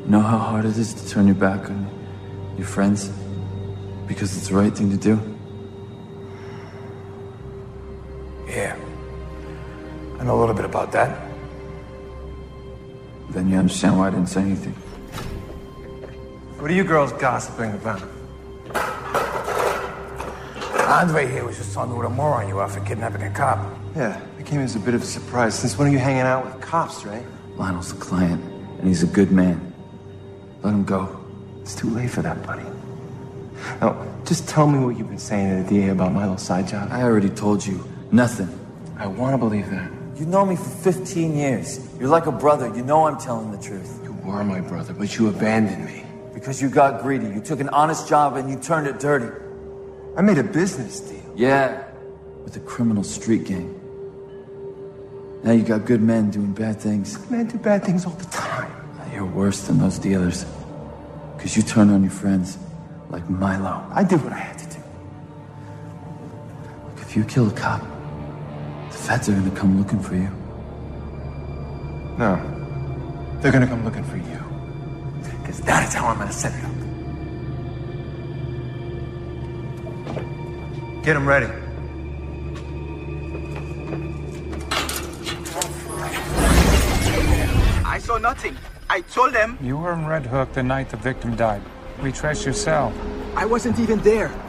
You know how hard it is to turn your back on your friends because it's the right thing to do? Yeah. I know a little bit about that. Then you understand why I didn't say anything. What are you girls gossiping about? Andre here was just telling me what a moron you are for kidnapping a cop. Yeah, it came as a bit of a surprise. Since when are you hanging out with cops, right? Lionel's a client, and he's a good man. Let him go. It's too late for that, buddy. Now, just tell me what you've been saying to the DA about my little side job. I already told you. Nothing. I want to believe that. You know me for 15 years. You're like a brother. You know I'm telling the truth. You were my brother, but you abandoned me. Because you got greedy. You took an honest job and you turned it dirty. I made a business deal. Yeah, with a criminal street gang. Now you got good men doing bad things. Good men do bad things all the time. Now you're worse than those dealers. Because you turn on your friends like Milo. I did what I had to do. Look, if you kill a cop, the feds are gonna come looking for you. No. They're gonna come looking for you. Because that is how I'm gonna set it up. Get them ready. I saw nothing. I told them. You were in Red Hook the night the victim died. We traced your cell. I wasn't even there.